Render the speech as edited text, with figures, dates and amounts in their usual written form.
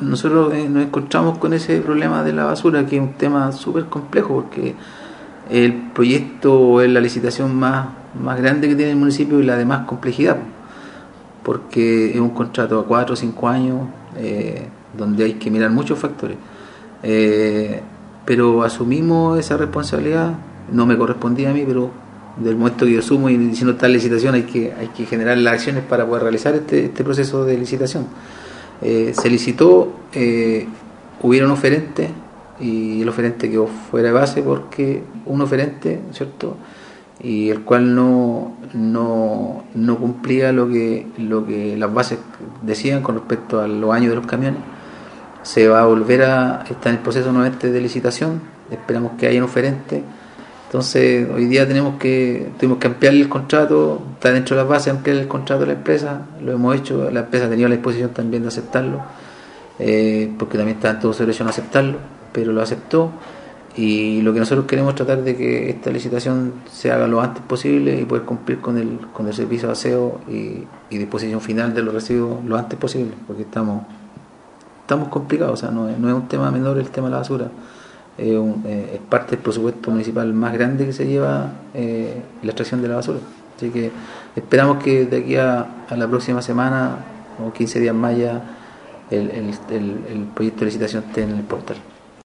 nosotros nos encontramos con ese problema de la basura, que es un tema súper complejo, porque el proyecto es la licitación más grande que tiene el municipio y la de más complejidad, porque es un contrato a 4 o 5 años, donde hay que mirar muchos factores. Pero asumimos esa responsabilidad, no me correspondía a mí, pero del momento que yo asumo y si no está en licitación hay que generar las acciones para poder realizar este proceso de licitación. Se licitó, hubieron oferentes y el oferente quedó fuera de base porque un oferente, ¿cierto? Y el cual no cumplía lo que las bases decían con respecto a los años de los camiones. Se va a volver a estar en el proceso nuevamente de licitación, esperamos que haya un oferente. Entonces hoy día tuvimos que ampliar el contrato, está dentro de las bases ampliar el contrato de la empresa, lo hemos hecho, la empresa ha tenido la disposición también de aceptarlo, porque también está en todo su derecho a no aceptarlo, pero lo aceptó. Y lo que nosotros queremos es tratar de que esta licitación se haga lo antes posible y poder cumplir con el servicio de aseo y disposición final de los residuos lo antes posible, porque estamos complicados. O sea, no es un tema menor el tema de la basura, es parte del presupuesto municipal más grande que se lleva, la extracción de la basura. Así que esperamos que de aquí a la próxima semana o 15 días más ya el proyecto de licitación esté en el portal.